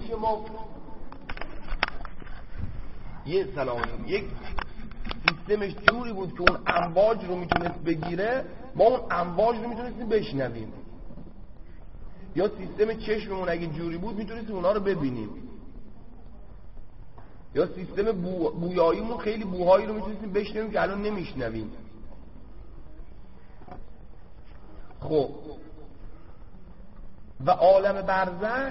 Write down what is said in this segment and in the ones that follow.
چیه؟ ما یه یک سیستمش جوری بود که اون امواج رو میتونست بگیره، ما اون امواج رو میتونستیم بشنویم، یا سیستم چشممون اگه جوری بود میتونستیم اونا رو ببینیم، یا سیستم بویاییمون خیلی بوهایی رو میتونستیم بشنویم که الان نمیشنویم. خب و عالم برزخ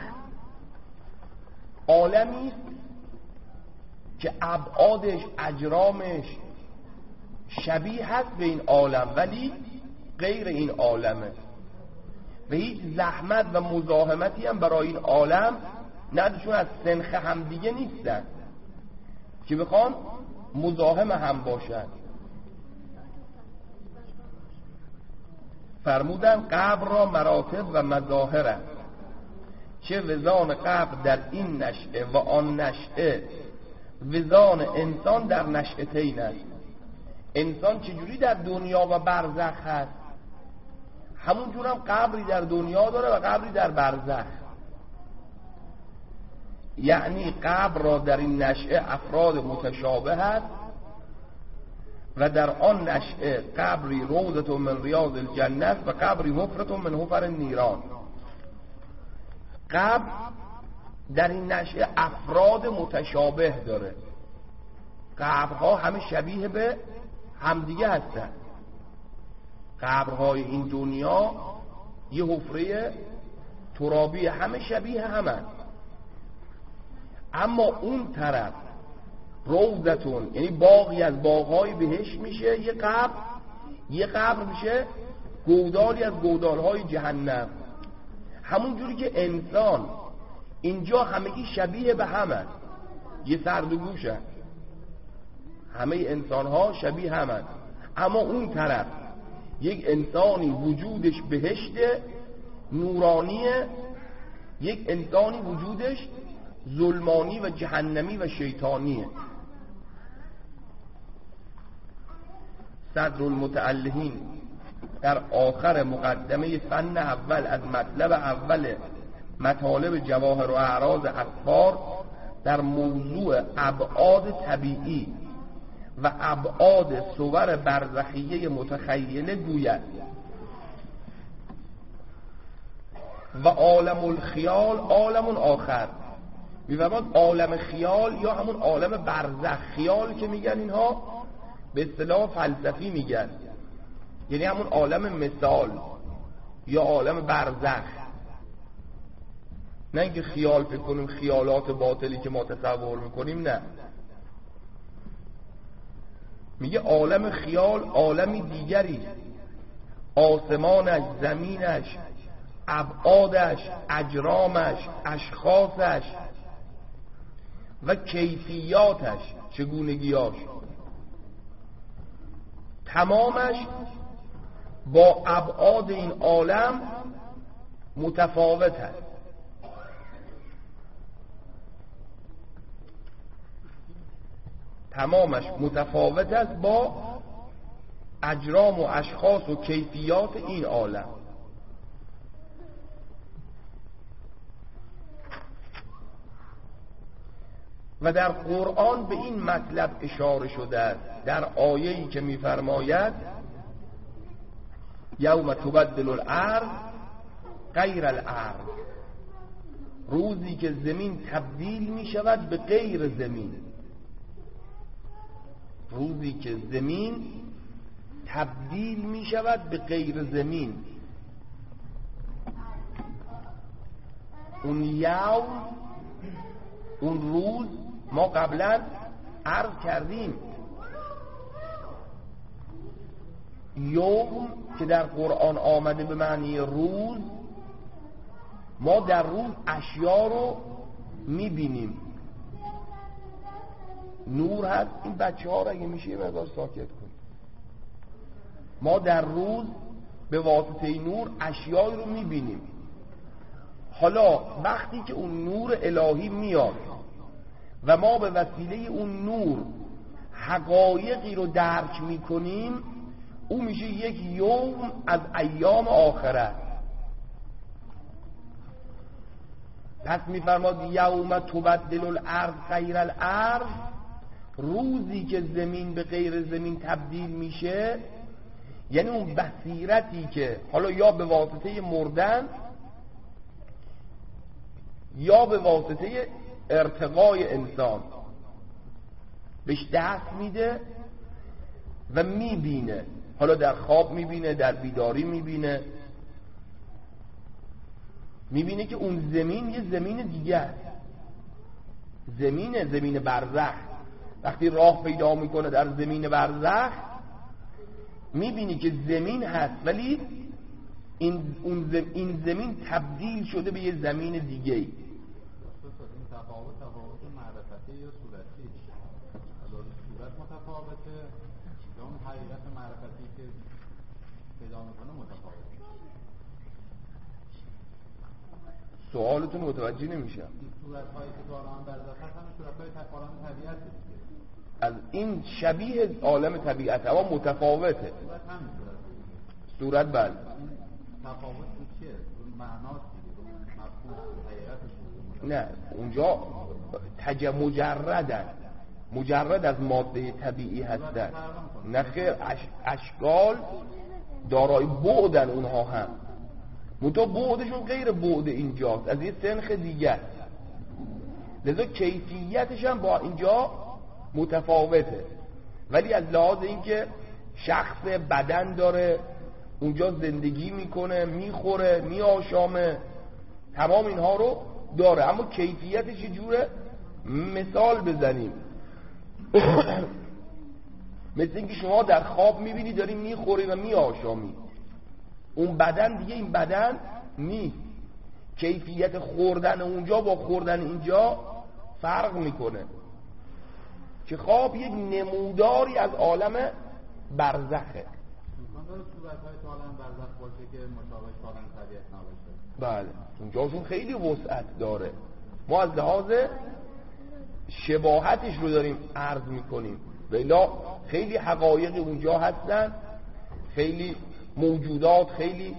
عالمی است که ابعادش، اجرامش شبیه هست به این عالم ولی غیر این عالمه و هیچ زحمت و مزاحمتی هم برای این عالم نداره، چون از سنخ هم دیگه نیستن که بخوان مزاحم هم باشن. فرمودن قبر را مراتب و مظاهر، چه وزان قبر در این نشأه و آن نشأه، وزان انسان در نشأتین است. انسان چجوری در دنیا و برزخ هست، همون جور هم قبری در دنیا داره و قبری در برزخ. یعنی قبر را در این نشأه افراد متشابه هست و در آن نشأه قبری روضة من ریاض الجنه و قبری حفرة من حفر النیران. قبر در این نشأه افراد متشابه داره، قبرها همه شبیه به همدیگه هستن. قبرهای این دنیا یه حفره ترابی همه شبیه همن، اما اون طرف روضتون یعنی باغی از باغهای بهشت میشه یه قبر میشه گودالی از گودالهای جهنم. همون جوری که انسان اینجا همگی شبیه به همن، یه سرد و گوشن، همه انسان ها شبیه همن، اما اون طرف یک انسانی وجودش بهشت نورانیه، یک انسانی وجودش ظلمانی و جهنمی و شیطانیه. صدر المتعلهین در آخر مقدمه فن اول از مطلب اول مطالب جواهر و اعراض اسفار در موضوع ابعاد طبیعی و ابعاد صور برزخیه متخیله گوید و عالم الخیال عالم آخر. می‌فرماد عالم خیال یا همون عالم برزخ، خیال که میگن اینها به اصطلاح فلسفی میگن، یعنی همون عالم مثال یا عالم برزخ، نه اینکه خیال فکر کنیم خیالات باطلی که ما تصور میکنیم، نه، میگه عالم خیال عالمی دیگری، آسمانش، زمینش، ابعادش، اجرامش، اشخاصش و کیفیاتش، چگونگیاش، تمامش با ابعاد این عالم متفاوت است. تمامش متفاوت است با اجرام و اشخاص و کیفیات این عالم. و در قرآن به این مطلب اشاره شده است در آیه‌ای که می‌فرماید یوم تبدل الارض غیر الارض، روزی که زمین تبدیل می‌شود به غیر زمین، روزی که زمین تبدیل می‌شود به غیر زمین. اون یوم، اون روز ما قبلا عرض کردیم، یوم که در قرآن آمده به معنی روز، ما در روز اشیا رو میبینیم. نور هست، این بچه ها رو اگه میشه یه مقدار ساکت کن. ما در روز به واسطه نور اشیایی رو میبینیم. حالا وقتی که اون نور الهی میاد و ما به وسیله اون نور حقایقی رو درک میکنیم، او میشه یک یوم از ایام آخرت. پس میفرماد یوم تبدل الارض غیر الارض، روزی که زمین به غیر زمین تبدیل میشه، یعنی اون بصیرتی که حالا یا به واسطه مردن یا به واسطه ارتقای انسان بهش دست میده و میبینه، حالا در خواب میبینه، در بیداری میبینه که اون زمین یه زمین دیگه است، زمین برزخ. وقتی راه پیدا میکنه در زمین برزخ میبینی که زمین هست، ولی این زمین تبدیل شده به یه زمین دیگه ای. این تفاوت معرفتی یا صورتی؟ صورت متفاوته یا اون حقیقت معرفتی که پیدا میکنه متفاوته؟ سوالتون متوجه نمیشم. این صورت‌هایی که تو عالم برزخ هست همه صورت‌های عالم طبیعت دیگه. از این شبیه عالم طبیعت اما متفاوته. صورت بله. تفاوت چیه؟ معناست دیگه، مفهوم حقیقتش. نه اونجا مجرد از ماده طبیعی هستن. نه خیر، اشکال دارای بعدن اونها هم، منتها بعدشون غیر بعد اینجاست، از یه سنخ دیگه، لذا کیفیتش هم با اینجا متفاوته. ولی از لحاظ اینکه شخص بدن داره، اونجا زندگی میکنه، میخوره، میآشامه، تمام اینها رو داره، اما کیفیتش یه جوره. مثال بزنیم مثل اینکه شما در خواب میبینی داری میخوری و میآشامی، اون بدن دیگه این بدن نیست، کیفیت خوردن اونجا با خوردن اینجا فرق میکنه. که خواب یک نموداری از عالم برزخه. امکان داره صورت‌های تو عالم برزخ باشه که مشابه عالم طبیعت نباشه؟ بله، اونجاشون خیلی وسعت داره، ما از لحاظ شباهتش رو داریم عرض میکنیم، ولی خیلی حقایق اونجا هستن، خیلی موجودات، خیلی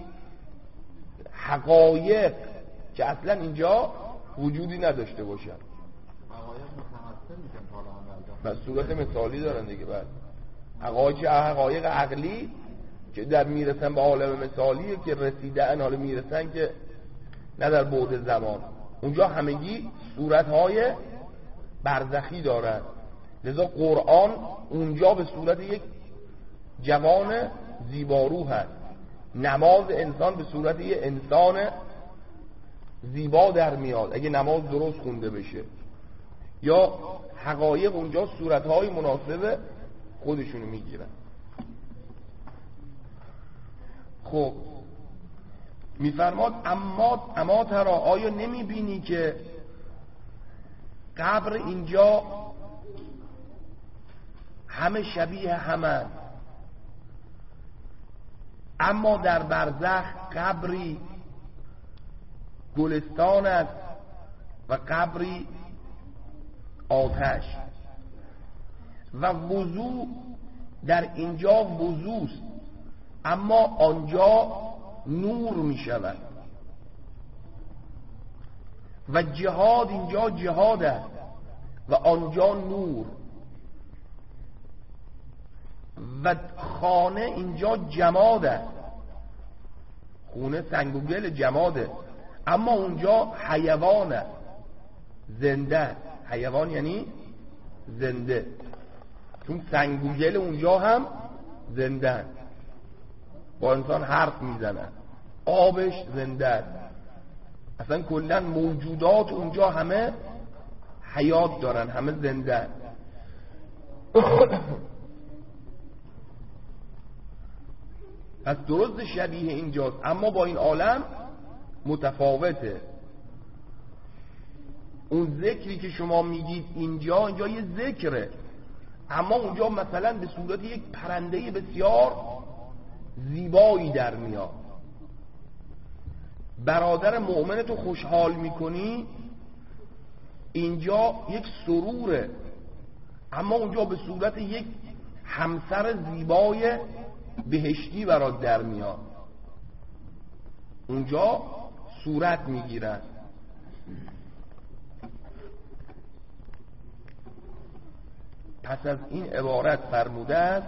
حقایق که اصلا اینجا وجودی نداشته باشن. حقایق متمثل میشن تا عالم برزخ، بس صورت مثالی دارن دیگه. بعد حقایق عقلی که در میرسن به عالم مثالی که رسیدن، حالا میرسن که نه در بعد زمان، اونجا همگی صورتهای برزخی دارن. لذا قرآن اونجا به صورت یک جوان زیبارو هست، نماز انسان به صورت یک انسان زیبا در میاد اگه نماز درست خونده بشه، یا حقایق اونجا صورتهای مناسب خودشونو میگیرن. خب میفرماد اما ترا، آیا نمیبینی که قبر اینجا همه شبیه همه، اما در برزخ قبری گلستان است و قبری آتش، و وضو در اینجا وضوست اما آنجا نور می شود، و جهاد اینجا جهاد است و آنجا نور، و خانه اینجا جماد است، خونه سنگ و گل جماده، اما اونجا حیوان است، زنده است. حیوان یعنی زنده، چون سنگ و گل اونجا هم زنده است، با انسان حرف میزنن، آبش زنده است، اصلا کلا موجودات اونجا همه حیات دارن، همه زنده است. پس درست شبیه اینجاست، اما با این عالم متفاوته. اون ذکری که شما میگید اینجا یه ذکره، اما اونجا مثلا به صورت یک پرنده بسیار زیبایی در میاد. برادر مؤمنتو خوشحال میکنی، اینجا یک سروره، اما اونجا به صورت یک همسر زیبای بهشتی برات در میاد، اونجا صورت میگیرن. پس از این عبارت فرموده است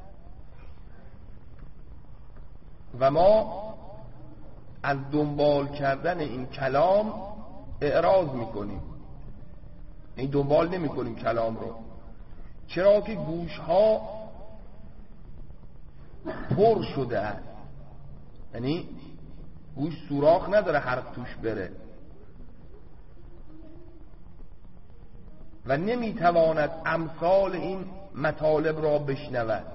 و ما از دنبال کردن این کلام اعراض میکنیم، این دنبال نمی کنیم کلام رو، چرا که گوش ها پر شده است، یعنی گوش سوراخ نداره حرف توش بره و نمیتواند امثال این مطالب را بشنود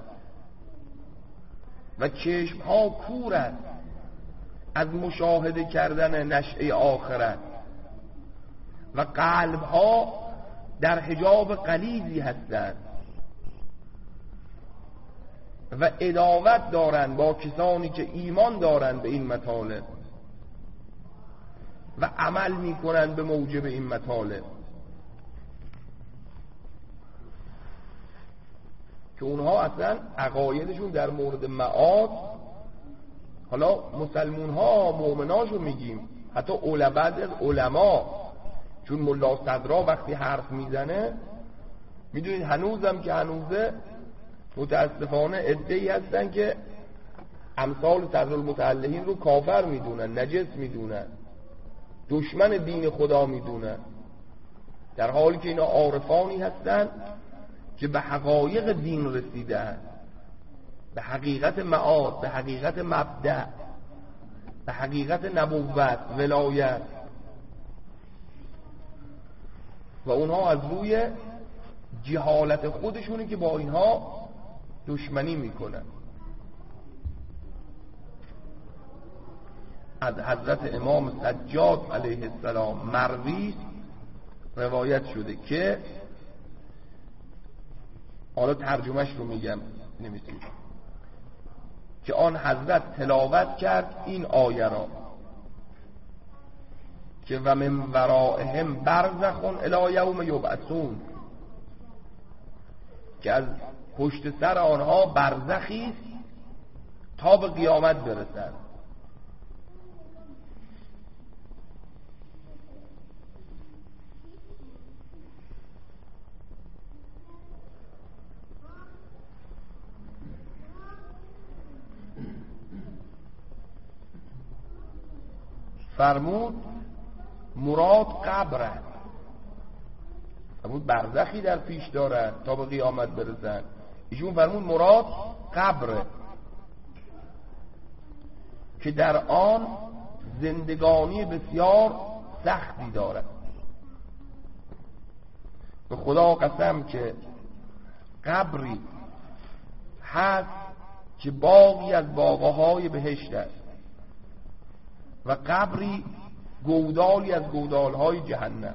و چشم ها کور است از مشاهده کردن نشأه آخرت و قلب ها در حجاب غلیظی هستند و عداوت دارند با کسانی که ایمان دارند به این مطالب و عمل میکنند به موجب این مطالب، که اونها اصلا عقایدشون در مورد معاد، حالا مسلمون ها مؤمناشو میگیم، حتی بعد از علما، چون ملا صدرا وقتی حرف میزنه میدونید هنوزم که هنوزه متاسفانه عده‌ای هستن که امثال صدرالمتعلقین رو کافر میدونن، نجس میدونن، دشمن دین خدا میدونن، در حالی که اینا عارفانی هستن که به حقایق دین رسیدن، به حقیقت معاد، به حقیقت مبدأ، به حقیقت نبوت، ولایت، و اونها از روی جهالت خودشونی که با اینها دشمنی میکنن. از حضرت امام سجاد علیه السلام مروی روایت شده که، حالا ترجمهش رو میگم نمیتونم، که آن حضرت تلاوت کرد این آیه را که و من ورائهم برزخ الی یوم یبعثون، که از پشت سر آنها برزخی است تا به قیامت برسند. فرمود مراد قبر است، فرمود برزخی در پیش دارد تا به قیامت برسند. ایشون فرمود مراد قبر، که در آن زندگانی بسیار سختی دارد. به خدا قسم که قبری هست که باغی از باغهای بهشت است و قبری گودالی از گودالهای جهنم.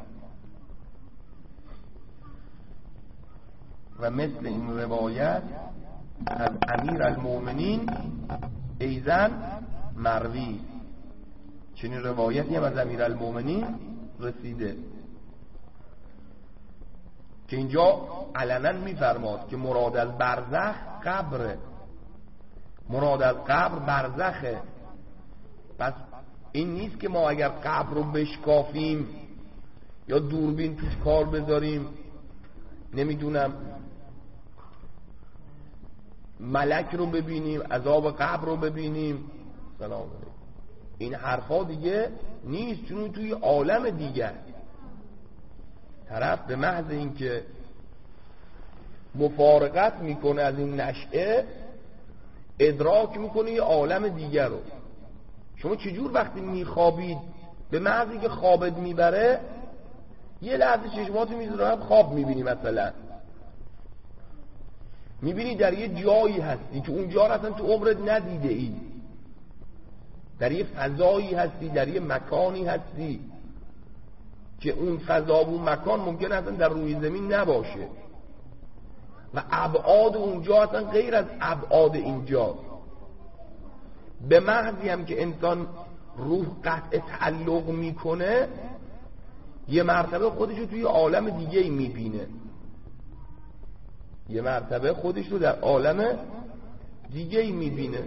و مثل این روایت از امیر المؤمنین ایزن مروی، چنین روایتی هم از امیر المؤمنین رسیده که اینجا علنا میفرماد که مراد از برزخ قبره، مراد از قبر برزخه. پس این نیست که ما اگر قبر رو بشکافیم یا دوربین توش کار بذاریم، نمیدونم ملک رو ببینیم، عذاب قبر رو ببینیم، سلام علیکم، این حرفا دیگه نیست، چون توی عالم دیگه طرف به محض اینکه مفارقت میکنه از این نشأه ادراک میکنه یه عالم دیگر رو. شما چجور وقتی میخوابید به محض اینکه خوابت میبره یه لحظه چشماتو میذاره خواب میبینی، مثلا میبینی در یه جایی هستی که اونجا اصلا تو عمرت ندیده ای، در یه فضایی هستی، در یه مکانی هستی که اون فضا و اون مکان ممکن اصلا در روی زمین نباشه و ابعاد اونجا اصلا غیر از ابعاد اینجا. به محضی هم که انسان روح قطع تعلق میکنه یه مرتبه خودش رو توی عالم دیگه میبینه، یه مرتبه خودش رو در عالم دیگه میبینه.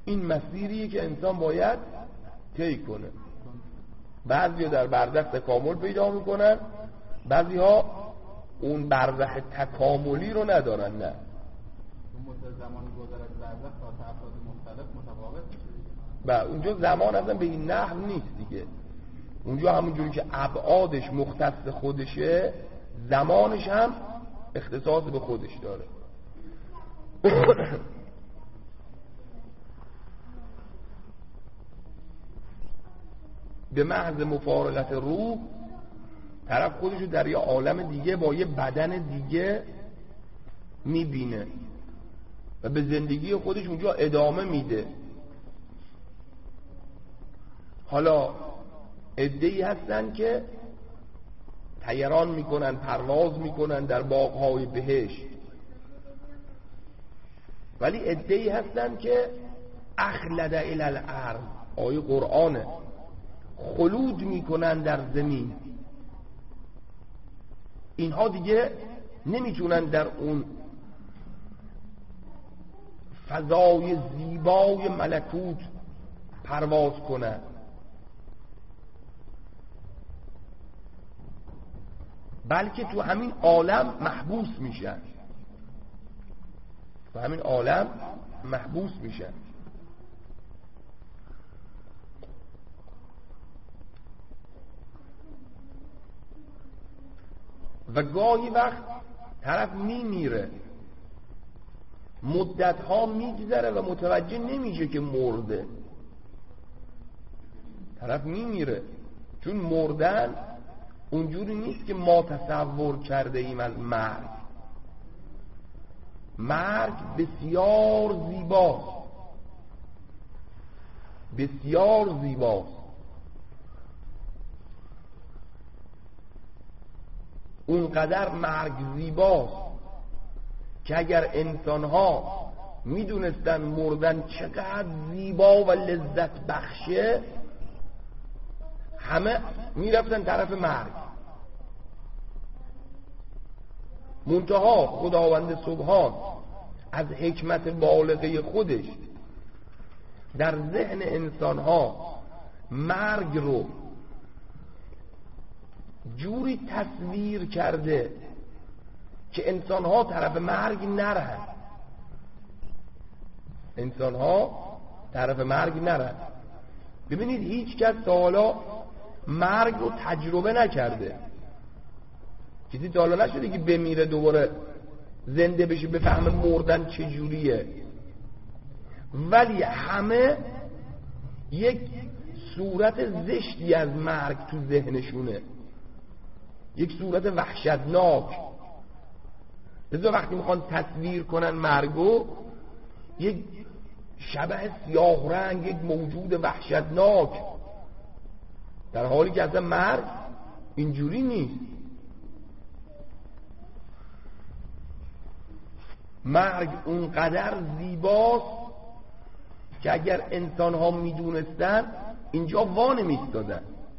این مسیریه که انسان باید طی کنه. بعضی در برزخ تکامل پیدا میکنن، بعضی ها اون برزخ تکاملی رو ندارن. نه، مدت زمانی گذرد برزخ تا افراد مختلف متفاوت میشه. و اونجا زمان اصلا به این نحو نیست دیگه. اونجا همونجوری که ابعادش مختص خودشه، زمانش هم اختصاص به خودش داره. به محض مفارقت روح طرف خودشو در یه عالم دیگه با یه بدن دیگه میبینه و به زندگی خودش اونجا ادامه میده. حالا عده‌ای هستن که طیران میکنن، پرواز میکنن در باغ‌های بهشت، ولی عده‌ای هستن که اخلد الی الارض، آیه قرآنه، خلود میکنن در زمین. اینها دیگه نمیتونن در اون فضای زیبای ملکوت پرواز کنن، بلکه تو همین عالم محبوس میشن. تو همین عالم محبوس میشن. و گاهی وقت طرف میمیره، مدتها میگذره و متوجه نمیشه که مرده. طرف میمیره، چون مردن اونجوری نیست که ما تصور کرده ایم از مرگ. مرگ بسیار زیباست، بسیار زیباست. اونقدر مرگ زیباست که اگر انسانها میدونستن مردن چقدر زیبا و لذت بخشه، همه میرفتن طرف مرگ. منتها خداوند سبحان از حکمت بالغه خودش در ذهن انسانها مرگ رو جوری تصویر کرده که انسانها طرف مرگ نرن. انسانها طرف مرگ نرن. ببینید هیچ کس تا حالا مرگ رو تجربه نکرده. کسی تا حالا نشده که بمیره دوباره زنده بشه بفهمه مردن چجوریه، ولی همه یک صورت زشتی از مرگ تو ذهنشونه، یک صورت وحشتناک. لذا وقتی میخوان تصویر کنن مرگو، یک شبح سیاه رنگ، یک موجود وحشتناک، در حالی که اصلا مرگ اینجوری نیست. مرگ اونقدر زیباست که اگر انسان ها میدونستن اینجا وانه میستادن.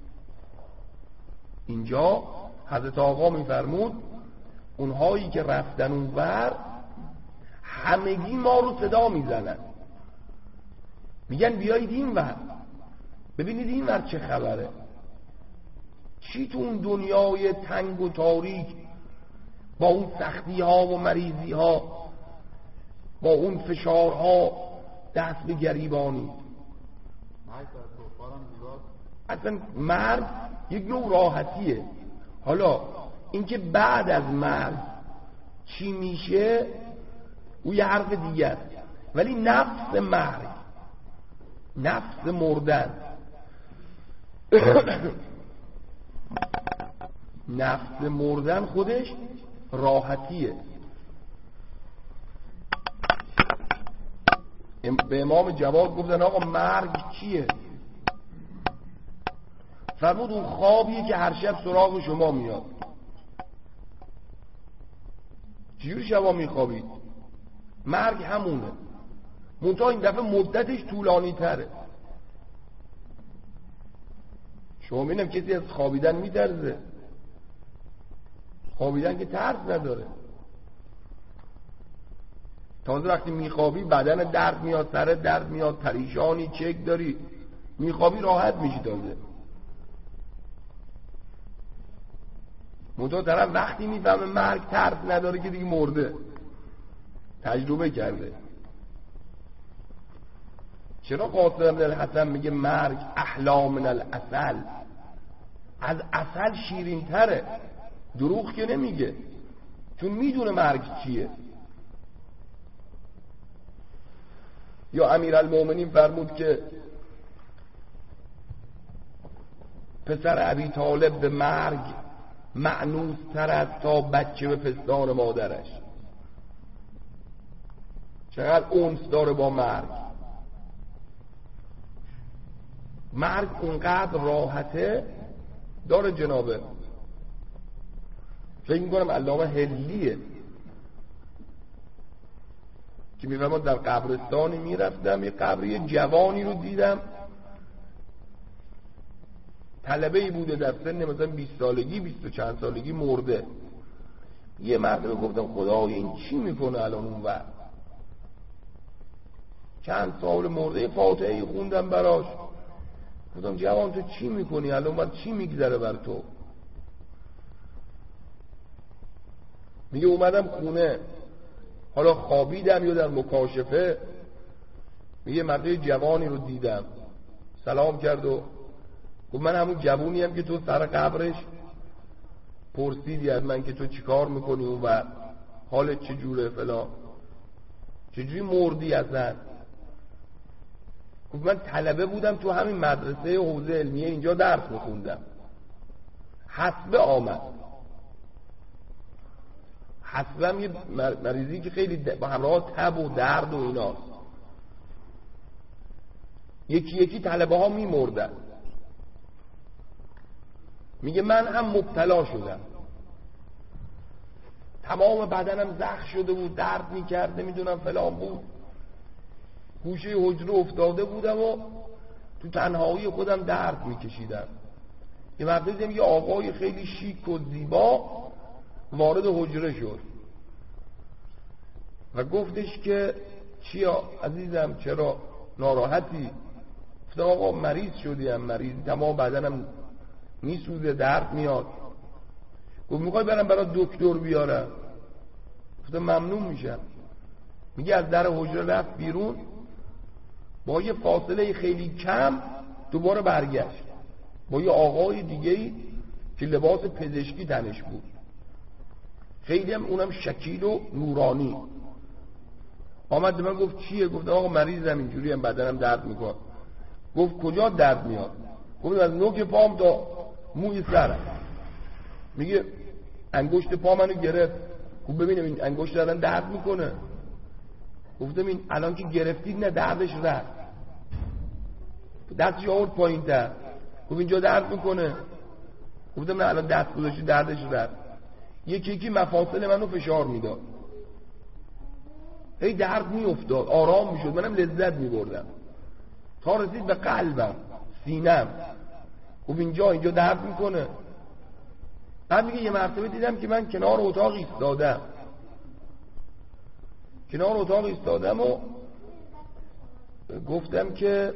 اینجا حضرت آقا میفرمود اونهایی که رفتن اونور همگی ما رو صدا میزنن، میگن بیایید اینور ببینید اینور چه خبره، چی تو اون دنیای تنگ و تاریک با اون سختی ها و مریضی ها، با اون فشارها دست به گریبانی. اصلا مرگ یک نوع راحتیه. حالا اینکه بعد از مرگ چی میشه او یه حرف دیگه است، ولی نفس مرگ، نفس مردن نفس مردن خودش راحتیه. به امام جواد گفتن آقا مرگ چیه؟ فرمود اون خوابیه که هر شب سراغ شما میاد. چجوری شبا میخوابید؟ مرگ همونه، منتها این دفعه مدتش طولانی تره. شما ببینم کسی از خوابیدن میترسه؟ خوابیدن که ترس نداره. تازه وقتی میخوابی بدن درد میاد، سر درد میاد، پریشانی، چک داری، میخوابی راحت میشی. تازه منتها طرف وقتی میفهمه مرگ ترس نداره که دیگه مرده، تجربه کرده. چرا قاسم بن الحسن میگه مرگ احلی من العسل؟ از عسل شیرین تره. دروغ که نمیگه، چون میدونه مرگ چیه. یا امیرالمومنین فرمود که پسر ابی طالب به مرگ معنوس تر است تا بچه به پستان مادرش. چقدر انس داره با مرگ. مرگ اونقدر راحته داره جنابه. فکر میکنم علامه هلیه که میفرماد در قبرستانی میرفتم، یه قبری جوانی رو دیدم، طلبه‌ای بوده در سن مثلا 20 سالگی 20 و چند سالگی مرده. یه مرد گفتم خدای این چی میکنه الان اون وقت؟ چند سال مرده، فاتحه‌ای خوندم براش. گفتم جوان تو چی میکنی الان؟ بعد چی میگذره بر تو؟ میگه اومدم خونه، حالا خوابیدم یا در مکاشفه، میگه مرد جوانی رو دیدم، سلام کرد و گفت من همون جوونی هم که تو سر قبرش پرسیدی از من که تو چیکار میکنی اون و حالت چجوره فلان، چجوری مردی اصلا؟ گفت من طلبه بودم تو همین مدرسه حوزه علمیه اینجا درس میخوندم، حسبه آمد. حسبه هم یه مریضی که خیلی با همراه تب و درد و ایناست. یکی یکی طلبه ها میمردن. میگه من هم مبتلا شدم، تمام بدنم زخم شده بود، درد میکرد، نمیدونم فلان بود، گوشه حجره افتاده بودم و تو تنهایی خودم درد میکشیدم. یه وقتی یه آقای خیلی شیک و زیبا وارد حجره شد و گفتش که چیا عزیزم، چرا ناراحتی؟ گفتم آقا مریض شدیم، مریض، تمام بدنم میسوزه، درد میاد. گفت میخوای برم برای دکتر بیارم؟ گفتم ممنون میشم. میگه از در حجره رفت بیرون، با یه فاصله خیلی کم دوباره برگشت با یه آقای دیگه‌ای که لباس پزشکی تنش بود، خیلی هم اونم شکیل و نورانی. آمد به من گفت چیه؟ گفتم آقا مریضم، اینجوری هم بدنم درد میکنه. گفت کجا درد میاد؟ گفتم از نوک پام تا موی سرم. میگه انگشت پا منو گرفت. گفت ببینم این انگشت دارن درد میکنه. گفتم این الان که گرفتید نه دردش رفت. دستش آورد پایین تر. گفت اینجا درد میکنه. گفتم نه الان دست گذاشتی دردش رفت. یکی یکی مفاصل منو فشار میداد، هی درد میافتاد، آرام میشد، منم لذت میبردم تا رسید به قلبم، سینم. گفت اینجا درد میکنه. بعد میگه یه مرتبه دیدم که من کنار اتاق ایستادم و گفتم که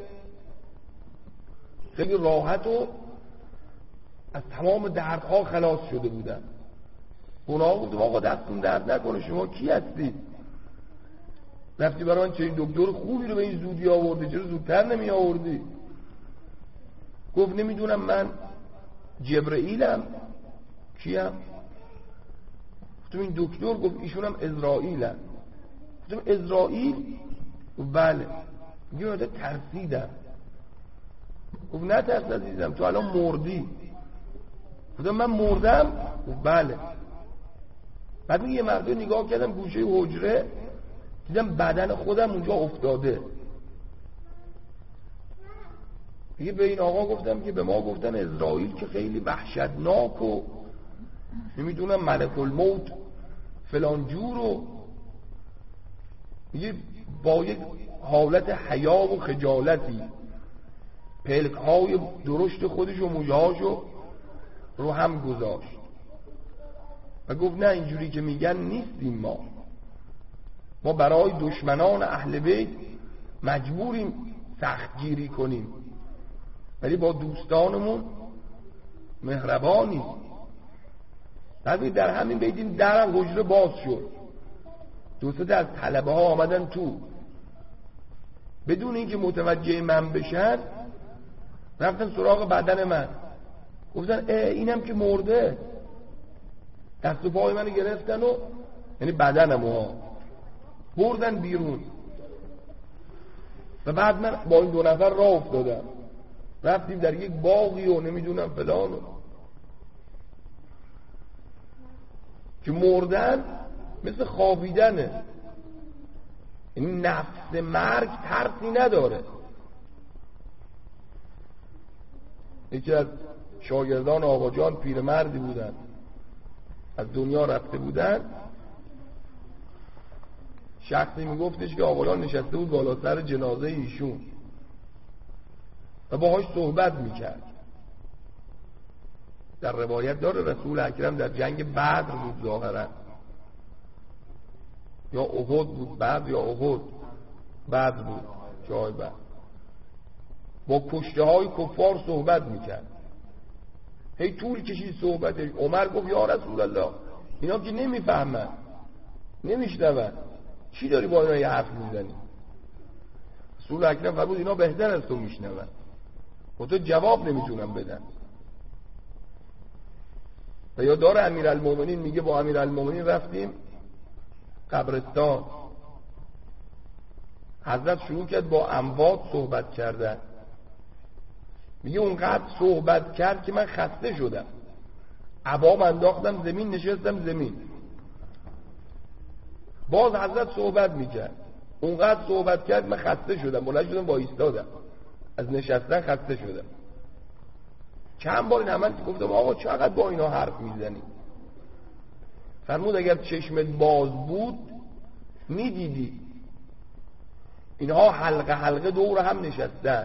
خیلی راحت و از تمام دردها خلاص شده بودم. اونا گفتم آقا دستون درد نکنه، شما کی هستی؟ رفتی برای من چه دکتر خوبی رو به این زودی آوردی، چرا زودتر نمی آوردی؟ گفت نمیدونم، من جبرئیلم. کیم؟ گفتم این دکتر. گفت ایشونم اسرائیلم. گفتم اسرائیل؟ گفت بله. میگه ترسیدم. گفت نه ترس عزیزم، تو الان مردی. گفتم من مردم؟ گفت بله. بعد یه مرد نگاه کردم گوشه حجره، دیدم بدن خودم اونجا افتاده. دیگه به این آقا گفتم که به ما گفتن اسرائیل که خیلی وحشتناک و نمیدونم ملک الموت فلان جور، و میگه با یک حالت حیا و خجالتی پلک های درشت خودش و موجهاشو رو هم گذاشت و گفت نه اینجوری که میگن نیستیم ما. ما برای دشمنان اهل بیت مجبوریم سختگیری کنیم، ولی با دوستانمون مهربانیم. بعد در همین بیت این در حجره باز شد، دو سه از طلبه ها آمدن تو، بدون اینکه متوجه من بشن رفتن سراغ بدن من، گفتن اینم که مرده. دست و پای منو گرفتن و یعنی بدنمو بردن بیرون. و بعد من با این 2 نفر راه افتادم، رفتیم در یک باغی و نمیدونم فلان که مردن مثل خوابیدنه، یعنی نفس مرگ ترسی نداره. یکی از شاگردان آقا جان پیرمردی بودن، از دنیا رفته بودن، شخصی میگفتش که آقا جان نشسته بود بالا سر جنازه ایشون و باهاش صحبت میکرد. در روایت داره رسول اکرم در جنگ بدر بود ظاهرا، یا احد بود، بعد یا احد، بعد بود جای بعد، با کشته های کفار صحبت میکرد. هی طول کشید صحبتش. عمر گفت یا رسول الله اینا که نمیفهمن نمیشنون، چی داری با اینا یه حرف میزنی؟ رسول اکرم فرمود اینا بهتر از تو میشنون و تو جواب نمیتونن بدن. و یا داره امیرالمومنین میگه با امیرالمومنین رفتیم قبرستان، حضرت شروع کرد با اموات صحبت کردن. میگه اونقدر صحبت کرد که من خسته شدم، عبام انداختم زمین، نشستم زمین. باز حضرت صحبت میکرد، اونقدر صحبت کرد من خسته شدم، بلند شدم با ایستادم، از نشستن خسته شدم. چند بار این عمل گفتم آقا چقدر با اینا حرف میزنی؟ فرمود اگر چشمت باز بود میدیدی اینها حلقه حلقه دور هم نشستن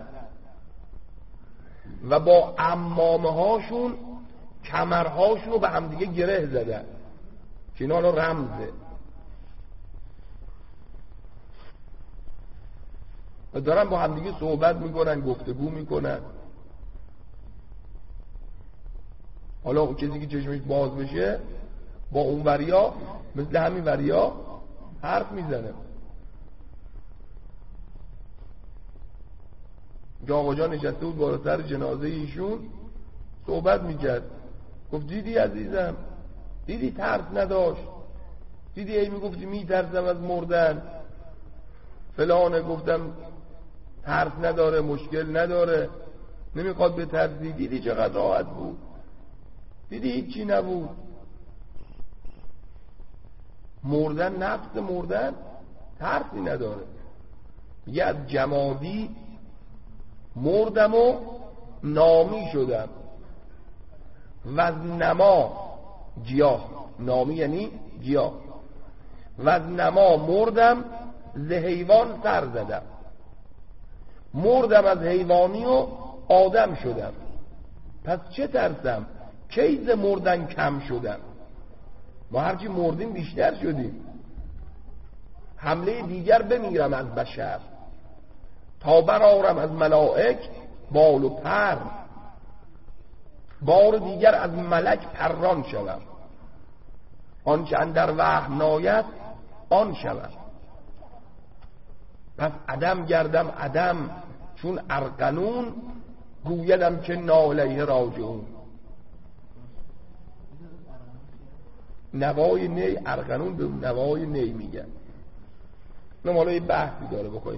و با عمامه هاشون کمرهاشون رو به همدیگه گره زدن که اینا الان رمزه. و دارن با همدیگه صحبت میکنن، گفتگو میکنن. حالا اون کسی که چشمش باز بشه با اون وریا مثل همین وریا حرف میزنه. آقا جان نشسته بود بالا سر جنازه ایشون صحبت میکرد، گفت دیدی عزیزم، دیدی ترس نداشت، دیدی ای میگفتی میترسم از مردن فلانه، گفتم ترس نداره، مشکل نداره، نمیخواد به ترسی، دیدی چقدر راحت بود، دیدی هیچی نبود. مردن، نفس مردن ترسی نداره. یه از جمادی مردم و نامی شدم و از نما گیاه، نامی یعنی گیاه، و از نما مردم ز حیوان سر زدم، مردم از حیوانی و آدم شدم، پس چه ترسم کی ز مردن کم شدم. ما هرچی مردیم بیشتر شدیم. حمله دیگر بمیرم از بشر، تا برآرم از ملائک بال و پر، بار دیگر از ملک پران شوم، آنچه اندر وهم ناید آن شوم. پس عدم گردم عدم چون ارقنون، گویدم که نالیه راجعون. نوای نی، ارقنون به نوای نی میگن. نم حالا یه بحثی داره بکنیم.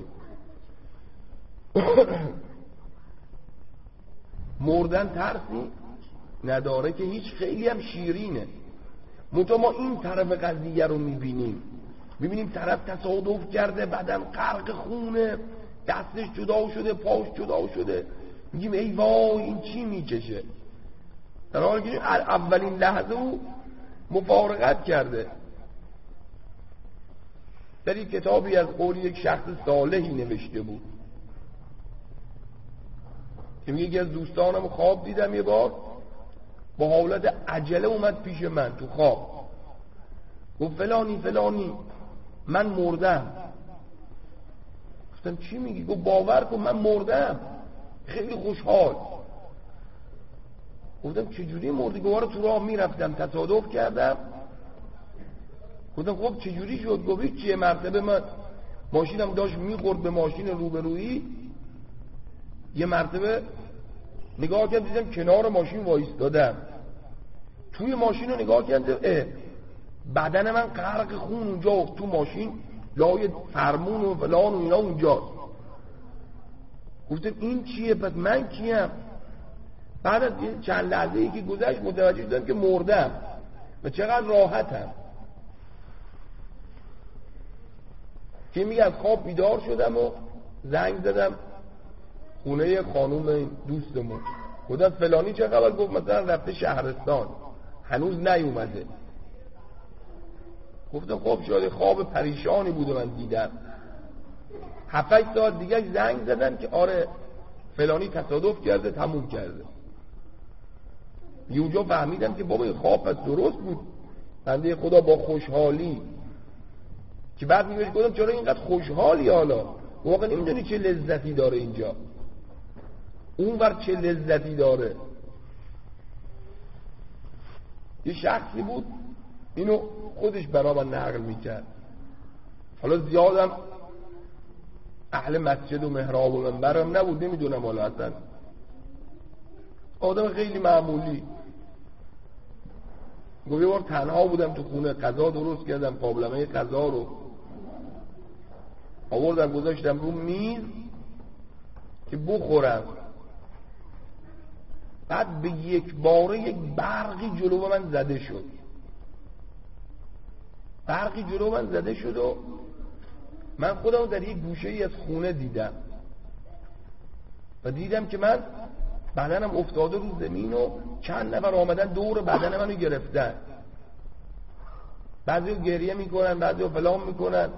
مردن ترسی نداره که هیچ، خیلی هم شیرینه. منتها ما این طرف قضیه رو میبینیم طرف تصادف کرده، بدن غرق خونه، دستش جدا شده، پاش جدا شده، میگیم ای وای این چی میکشه، در حالی که اولین لحظه او مفارقت کرده. در این کتابی از قول یک شخص صالحی نوشته بود که میگه یکی از دوستانم خواب دیدم یه بار، با حالت عجله اومد پیش من تو خواب، گفت فلانی فلانی من مردم. گفتم چی میگی؟ گفت باور کن من مردم. خیلی خوشحال. گفتم چجوری مردی؟ گفت تو راه میرفتم تصادف کردم. گفتم خب چجوری شد؟ گفت چیه؟ مرتبه من ماشینم داشت میخورد به ماشین روبرویی، یه مرتبه نگاه کردم دیدم کنار ماشین وایستادم، توی ماشین رو نگاه کردم بدن من غرق خون اونجا تو ماشین، لای فرمون و فلان و اینا اونجاست. گفتم این چیه؟ پس من کیم؟ بعد از چند لحظه ای که گذشت متوجه شدم که مردم و چقدر راحتم. که میگه از خواب بیدار شدم و زنگ زدم خونه خانوم دوستمون، گفتم فلانی چه خبر؟ گفت مثلا رفته شهرستان هنوز نیومده. گفتم خب شاید خواب پریشانی بوده من دیدم. 7-8 ساعت دیگه زنگ زدن که آره فلانی تصادف کرده تموم کرده. اونجا فهمیدم که بابا این خواب پس درست بود. بنده خدا با خوشحالی که بعد میگوش گفتم چرا اینقدر خوشحالی؟ حالا واقعا نمیدونی چه لذتی داره اینجا، اون ور چه لذتی داره. یه شخصی بود اینو خودش برا من نقل میکرد. حالا زیادم اهل مسجد و محراب و منبرم نبود، نمیدونم حالا اصلا آدم خیلی معمولی. گفت یه بار تنها بودم تو خونه، غذا درست کردم، قابلمه غذا رو آوردم گذاشتم رو میز که بخورم، بعد به یک باره یک برقی جلو من زده شد. برقی جلو من زده شد و من خودم در یک گوشه ای از خونه دیدم و دیدم که من بدنم افتاده رو زمین و چند نفر آمدن دور بدن منو گرفتن. بعضی گریه میکنن، بعضی فلان میکنن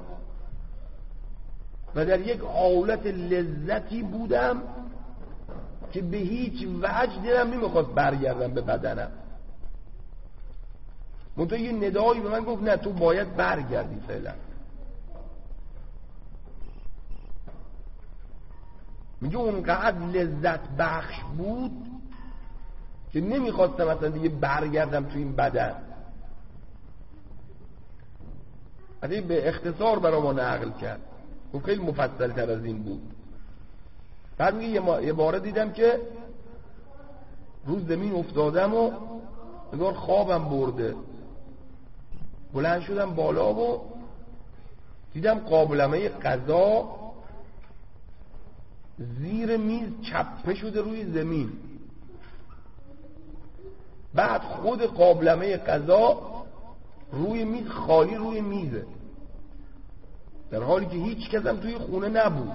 و در یک حالت لذتی بودم که به هیچ وجه دلم نمیخواست برگردم به بدنم. منتها یه ندایی به من گفت نه تو باید برگردی فعلا. میگه اونقدر لذت بخش بود که نمیخواستم اصلا دیگه برگردم تو این بدن. حتی به اختصار برای ما نقل کرد، گفت خیلی مفصل تر از این بود. بعد میگه یه باره دیدم که روز زمین افتادم و نگار خوابم برده، بلند شدم بالا و دیدم قابلمه غذا زیر میز چپه شده روی زمین. بعد خود قابلمه غذا روی میز خالی روی میزه، در حالی که هیچ کس هم توی خونه نبود.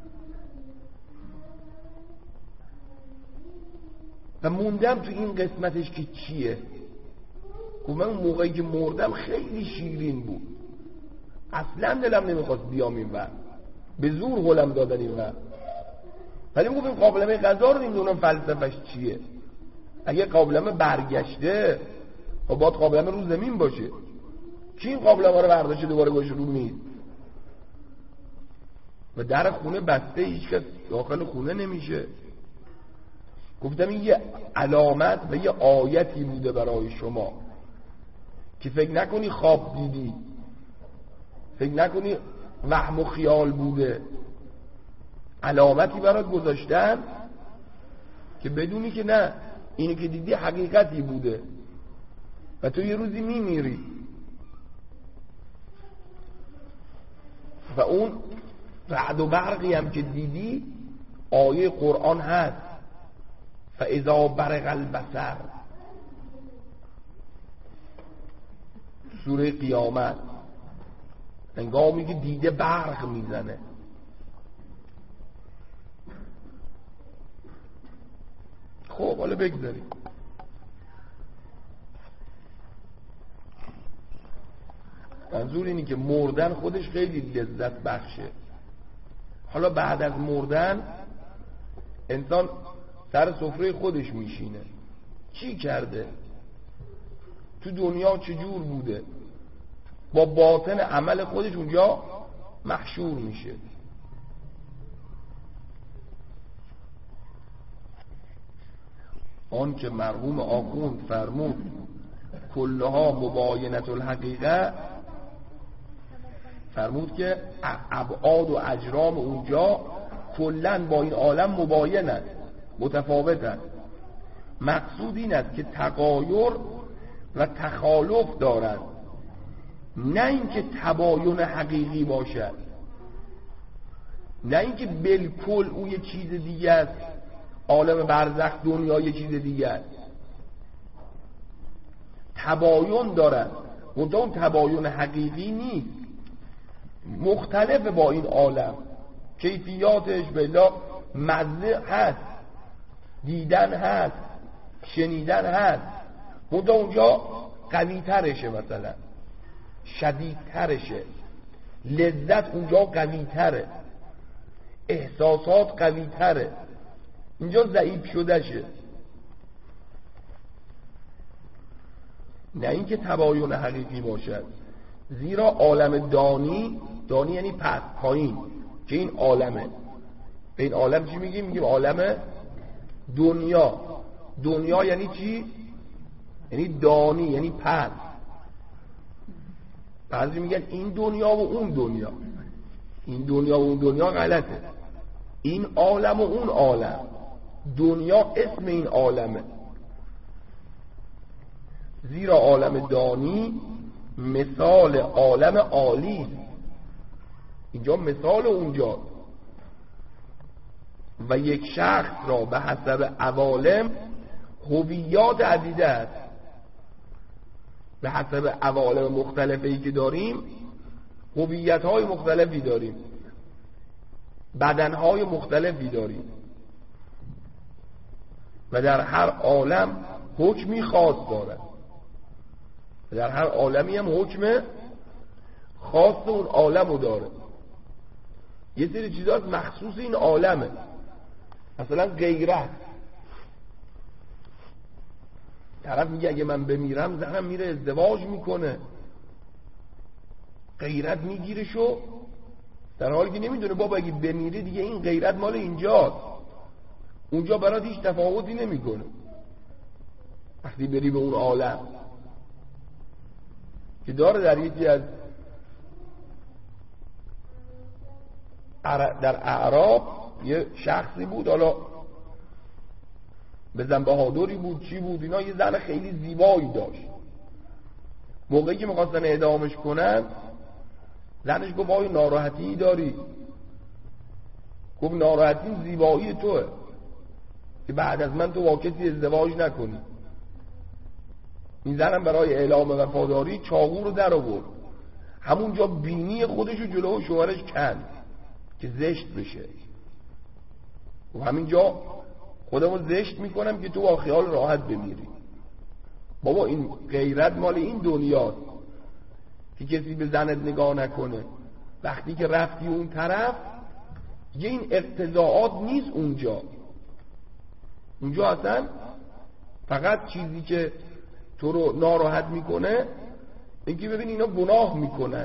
و موندم تو این قسمتش که چیه. گفت من اون موقعی که مردم خیلی شیرین بود، اصلا دلم نمیخواست بیام این ور، به زور هلم دادن این ور. ولی میگفت این قابلمه غذا رو نمیدونم فلسفهش چیه. اگه قابلمه برگشته و باید قابلمه رو زمین باشه، کی این قابلمه رو برداشته دوباره گوشه رو میز و در خونه بسته، هیچ کس داخل خونه نمیشه. گفتم این یه علامت و یه آیتی بوده برای شما که فکر نکنی خواب دیدی، فکر نکنی وهم و خیال بوده. علامتی برات گذاشتن که بدونی که نه، اینی که دیدی حقیقتی بوده و تو یه روزی میمیری. و اون رعد و برقی هم که دیدی آیه قرآن هست، فاذا برق البصر، سوره قیامت، هنگامی که دیده برق میزنه. خب حالا بگذاریم. منظور اینی که مردن خودش خیلی لذت بخشه. حالا بعد از مردن انسان سر سفره خودش میشینه، چی کرده، تو دنیا چجور بوده، با باطن عمل خودش اونجا محشور میشه. آنچه مرحوم آخوند فرمود کلها مباینت الحقیقه، فرمود که ابعاد و اجرام اونجا کلن با این عالم مباینن، متفاوتن. مقصود این است که تغایر و تخالف دارند، نه اینکه تباین حقیقی باشد، نه اینکه بالکل او یه چیز دیگه است، عالم برزخ دنیا یه چیز دیگه است. تباین دارند، منتها اون تباین حقیقی نیست، مختلف با این عالم. کیفیاتش بلا مزه هست، دیدن هست، شنیدن هست، منتها اونجا قوی ترشه، مثلا شدید ترشه، لذت اونجا قوی تره، احساسات قوی تره، اینجا ضعیف شده شه. نه اینکه تباین حقیقی باشد، زیرا عالم دانی یعنی پس پایین، که این عالمه. به این عالم چی میگیم؟ میگیم عالم دنیا. دنیا یعنی چی؟ یعنی دانی، یعنی پس. بعضی میگن این دنیا و اون دنیا، این دنیا و اون دنیا غلطه. این عالم و اون عالم، دنیا اسم این عالمه. زیرا عالم دانی مثال عالم عالی، اینجا مثال اونجا. و یک شخص را به حسب عوالم هویات عدیده است، به حسب عوالم مختلفی که داریم هویت‌های مختلفی داریم، بدن‌های مختلفی داریم و در هر عالم حکمی خاص دارد. در هر عالمی هم حکم خاص اون عالمو داره. یه سری چیزات مخصوص این عالمه، مثلا غیرت. طرف میگه اگه من بمیرم زنم میره ازدواج میکنه، غیرت میگیرشو، در حالی که نمیدونه بابا اگه بمیری دیگه این غیرت مال اینجاست، اونجا برات هیچ تفاوتی نمیکنه. وقتی بری به اون عالم که داره، در یکی از در اعراب یه شخصی بود، حالا بزن بهادری بود چی بود اینا، یه زن خیلی زیبایی داشت. موقعی که میخواستن اعدامش کنن زنش گفت آیا ناراحتی داری؟ گفت ناراحتی زیبایی توه که بعد از من تو واقعی ازدواج نکنی. این زنم برای اعلام وفاداری چاقو رو در آورد، همونجا بینی خودشو جلو شوهرش کند که زشت بشه. و همینجا خودمو زشت میکنم که تو با خیال راحت بمیری. بابا این غیرت مال این دنیاست که کسی به زنت نگاه نکنه. وقتی که رفتی اون طرف یه این اقتضاعات نیست اونجا اصلا فقط چیزی که تو رو ناراحت میکنه اینکه ببین اینا گناه میکنن،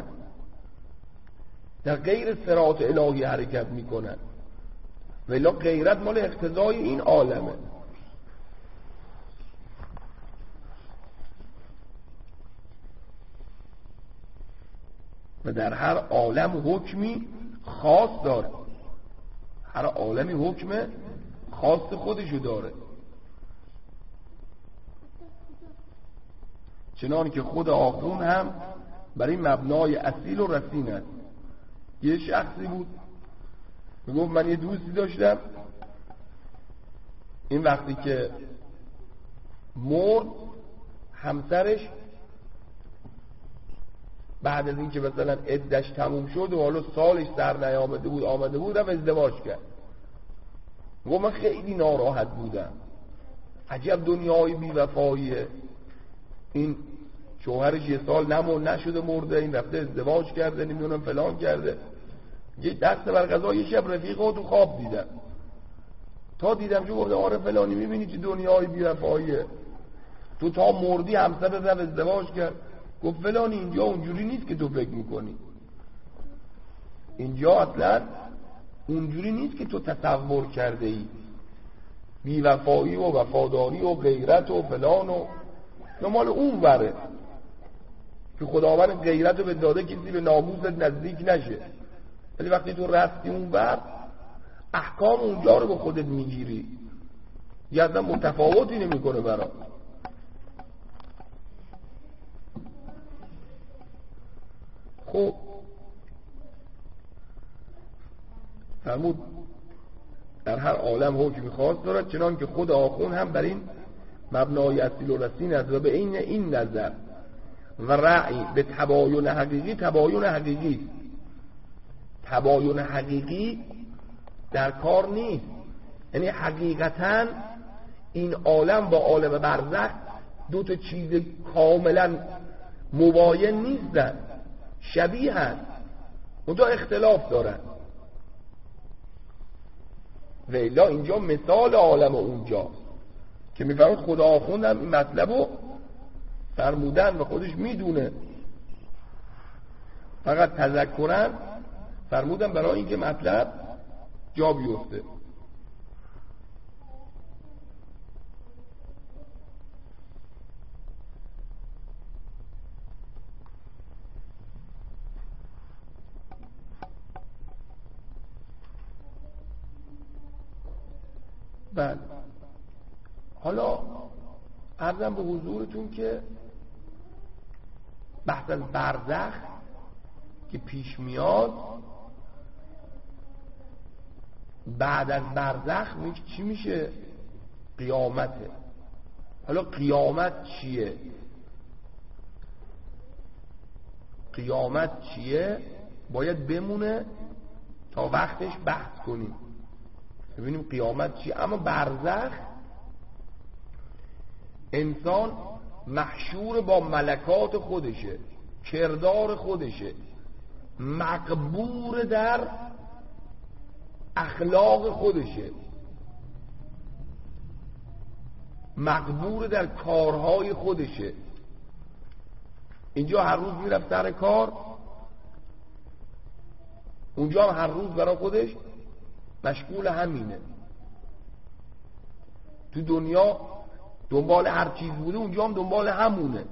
در غیر صراط الهی حرکت میکنن، ولی غیرت مال اقتضای این عالمه. و در هر عالم حکمی خاص داره، هر عالمی حکم خاص خودشو داره. چنان که خود آخون هم برای مبنای اصیل و رسین است. یه شخصی بود میگفت من یه دوستی داشتم، این وقتی که مرد همسرش بعد از این که مثلا عدتش تموم شد و حالا سالش سر نیامده بود آمده بود رفت ازدواج کرد. میگفت من خیلی ناراحت بودم، عجب دنیای بی وفاییه، این شوهرش یه سال نشده مرده، این رفته ازدواج کرده نمیدونم فلان کرده. یه دست بر قضا یه شب رفیقه تو خواب دیدم، تا دیدم چون گفته آره فلانی میبینی چه دنیای بی وفاییه، تو تا مردی همسر رفت ازدواج کرد. گفت فلان اینجا اونجوری نیست که تو فکر میکنی، اینجا اصلا اونجوری نیست که تو تصور کرده ای، بی‌وفایی و وفاداری و غیرت و فلان و مال اون وره که خداوند غیرت رو به داده کسی به ناموست نزدیک نشه. ولی وقتی تو رفتی اون ور احکام اونجا رو به خودت میگیری، یه اصلا متفاوتی نمیکنه برات. خب فرمود در هر عالم حکمی خاص دارد، چنان که خود آخون هم بر این مبنای اصیل و رسین است و به این نظر و رأی به تباین حقیقی. تباین حقیقی در کار نیست، یعنی حقیقتا این عالم با عالم برزخ دو تا چیز کاملا مباین نیستن، شبیه هست، اونجا اختلاف دارن. و الا اینجا مثال عالم اونجا که میفرمود خدا آخوندم این مطلب رو فرمودن و خودش میدونه، فقط تذکرن فرمودن برای اینکه مطلب جا بیفته. بله حالا عرضم به حضورتون که بحث از برزخ که پیش میاد، بعد از برزخ چی میشه؟ قیامته. حالا قیامت چیه؟ قیامت چیه؟ باید بمونه تا وقتش بحث کنیم ببینیم قیامت چیه. اما برزخ انسان محشور با ملکات خودشه، کردار خودشه، مقبور در اخلاق خودشه، مقبور در کارهای خودشه. اینجا هر روز میرفت سر کار، اونجا هم هر روز برای خودش مشغول همینه. تو دنیا دنبال هر چیز بوده، اونجا هم دنبال همونه.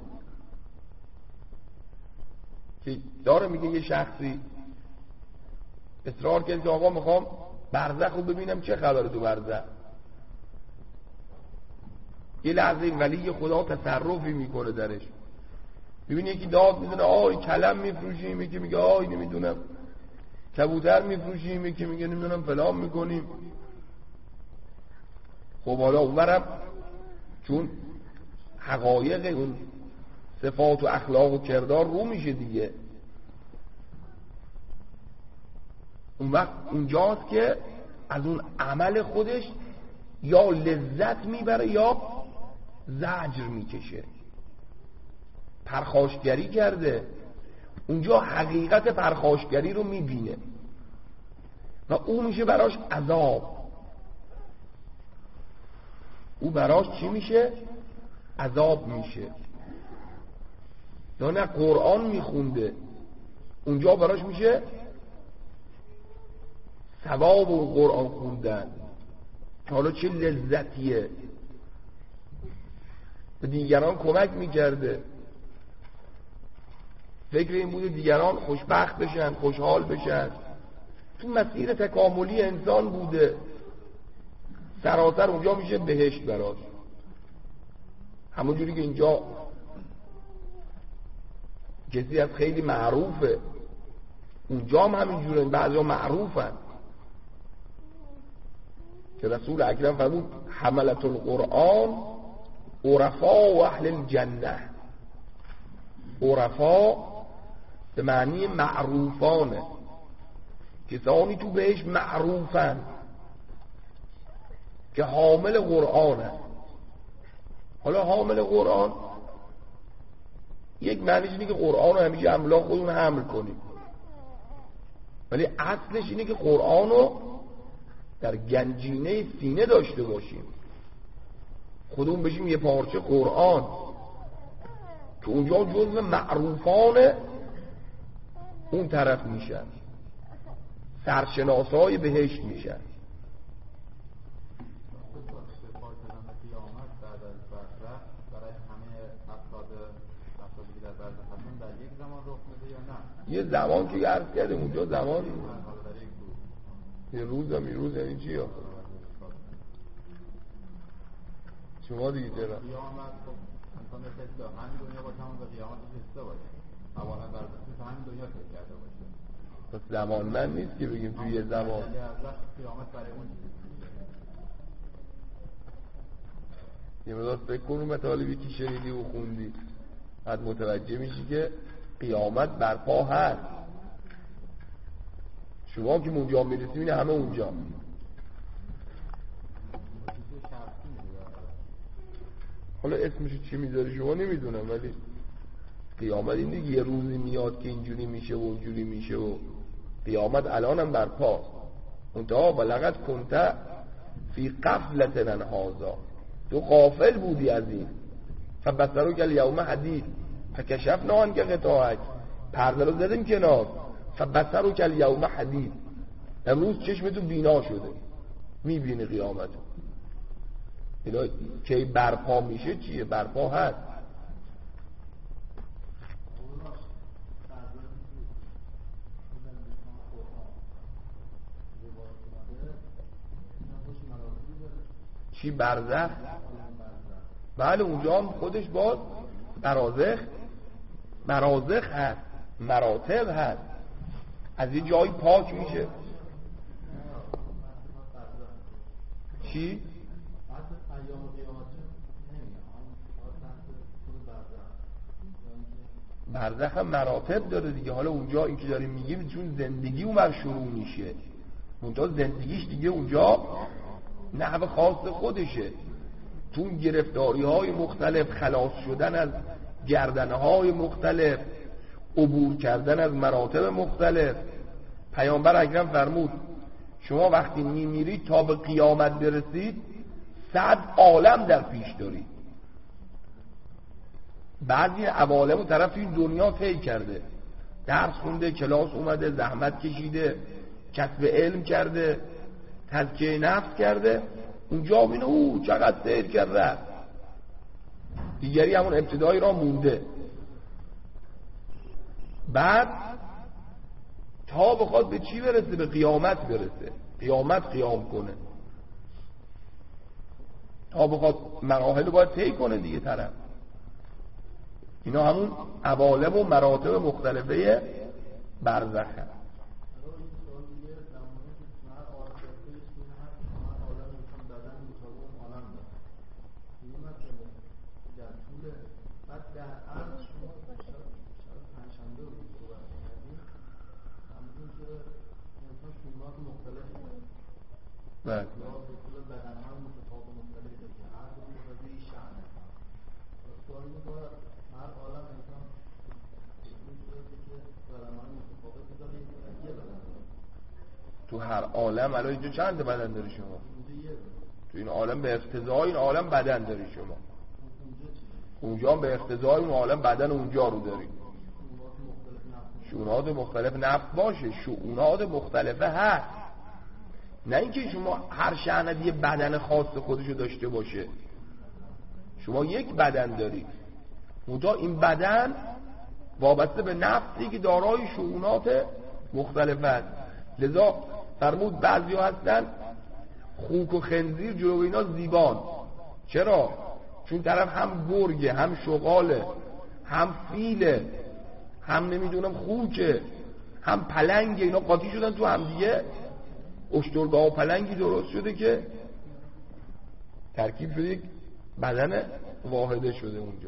که داره میگه یه شخصی اصرار کرد که آقا میخوام برزخ رو ببینم چه خبره تو برزخ. یه لحظه ولی خدا تصرفی میکنه درش، ببینی یکی داد میزنه آی کلم میفروشیم، یکی میگه آی نمیدونم کبوتر میفروشیم، یکی میگه نمیدونم فلان میکنیم. خب حالا اونورم چون حقایق اون صفات و اخلاق و کردار رو میشه دیگه، اون وقت اونجاست که از اون عمل خودش یا لذت میبره یا زجر میکشه. پرخاشگری کرده، اونجا حقیقت پرخاشگری رو میبینه و او میشه براش عذاب. او براش چی میشه؟ عذاب میشه. یا نه قرآن میخونده، اونجا براش میشه ثواب و قرآن خوندن. حالا چه لذتیه، به دیگران کمک میکرده، فکر این بوده دیگران خوشبخت بشن، خوشحال بشن، تو مسیر تکاملی انسان بوده. سراسر اونجا میشه بهشت براش. همون جوری که اینجا کسی از خیلی معروفه، اونجا هم همین جوره، بعضیا معروفن که رسول اکرم فرمود حملت القرآن عرفا و اهل الجنه. عرفا به معنی معروفانه، کسانی تو بهش معروفن که حامل قرآنه. حالا حامل قرآن یک معنیش اینه که قرآن رو همیشه املاک خودمون حمل کنیم، ولی اصلش اینه که قرآن رو در گنجینه سینه داشته باشیم، خودمون بشیم یه پارچه قرآن. که اونجا جزو معروفان اون طرف میشن، سرشناسای بهشت میشن. یه زمان که عرض کرده اونجا زمان یه روز هم یه روز یعنی چی ها شما دیگه چرا قیامت خب انسان خیلی همین دنیا باشه همون به قیامت رسیده باشه اولا برزخی تو همین دنیا فکر کرده باشه پس زمان من نیست که بگیم توی یه زمان قیامت برای اون یه مدار فکر کنون مطالبی که شنیدی و خوندی بعد متوجه میشی که قیامت برپا هست. شما که اونجا میرسی اینه همه اونجا حالا اسمشو چی میذاری شما نمیدونم، ولی قیامت این دیگه یه روزی میاد که اینجوری میشه و اونجوری میشه و قیامت الانم برپاست. منتها بلغت کنت فی غفلت عن هذا، تو غافل بودی از این. فبصرک الیوم حدید فکشفنا عنک غطاءک، پرده رو زدیم کنار. فبصرک الیوم حدید، امروز چشمتو بینا شده میبینی قیامت. اینا که برپا میشه چیه؟ برپا هست. چی برزخ؟ بله اونجا هم خودش باز مرازخ هست، مراتب هست، از یه جایی پاک میشه. چی؟ برزخ هم مراتب داره دیگه. حالا اونجا این که داریم میگیم چون زندگی اونور شروع میشه، اونجا زندگیش دیگه اونجا نحو خاص خودشه. تو گرفتاری های مختلف، خلاص شدن از گردنه های مختلف، عبور کردن از مراتب مختلف. پیامبر اکرم فرمود شما وقتی میمیرید تا به قیامت برسید 100 عالم در پیش دارید. بعضی عوالم و طرف این دنیا طی کرده، درس خونده، کلاس اومده، زحمت کشیده، کسب علم کرده، تزکیه نفس کرده، اونجا بینه او چقدر سیر کرده. دیگری همون ابتدایی را مونده. بعد تا بخواد به چی برسه؟ به قیامت برسه، قیامت قیام کنه، تا بخواد مراحل باید طی کنه دیگه طرف. اینا همون عوالم و مراتب مختلفه برزخ هست. بله تو هر عالم الان اینجا چند بدن داری شما؟ تو این عالم به اقتضای این عالم بدن داری شما، اونجا هم به اقتضای اون عالم بدن اونجا رو داری. شؤونات مختلف نفس باشه، شؤونات مختلفه هست، نه اینکه شما هر شأن یه بدن خاص خودشو داشته باشه. شما یک بدن داری، اونجا این بدن وابسته به نفسی که دارای شؤونات مختلف است. لذا فرمود بعضی ها هستن خوک و خنزیر جلو اینا زیبان. چرا؟ چون طرف هم گرگه، هم شغاله، هم فیله، هم نمیدونم خوکه، هم پلنگه. اینا قاطی شدن تو هم دیگه، اشترگاه و پلنگی درست شده که ترکیب شده یک بدن واحده شده اونجا.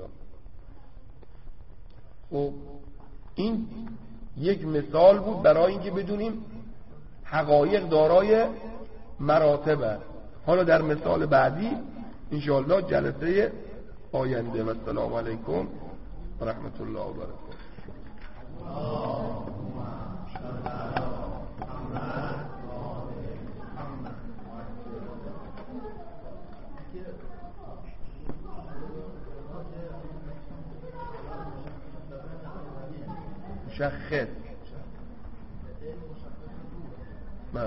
خب این یک مثال بود برای اینکه بدونیم حقایق دارای مراتب است. حالا در مثال بعدی انشاءالله جلسه آینده. و السلام علیکم و رحمت الله و برکاته. مشخص. من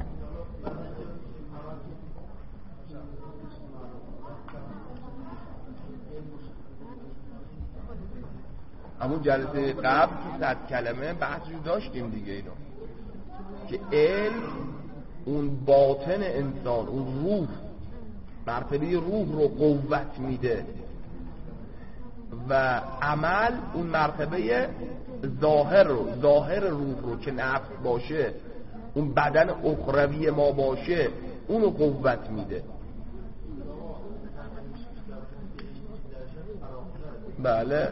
همون جلسه قبل که 100 کلمه بحثشو داشتیم دیگه اینو، که علم اون باطن انسان، اون روح، مرتبه روح رو قوت میده و عمل اون مرتبه ظاهر روح رو که نفس باشه، اون بدن اخروی ما باشه، اونو قوت میده. بله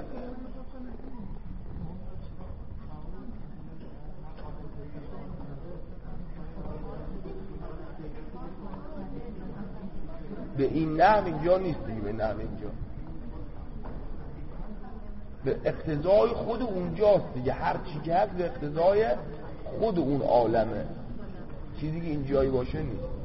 به این نحو اینجا نیست دیگه، به نحو اینجا به اقتضای خود اونجاست دیگه، هر چی که هست به اقتضای خود اون عالمه، چیزی که اینجایی باشه نیست.